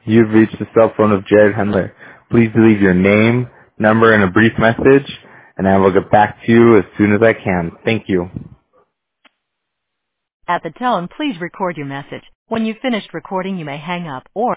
You've reached the cell phone of Jared Hendler. Please leave your name, number, and a brief message, and I will get back to you as soon as I can. Thank you. At the tone, please record your message. When you've finished recording, you may hang up or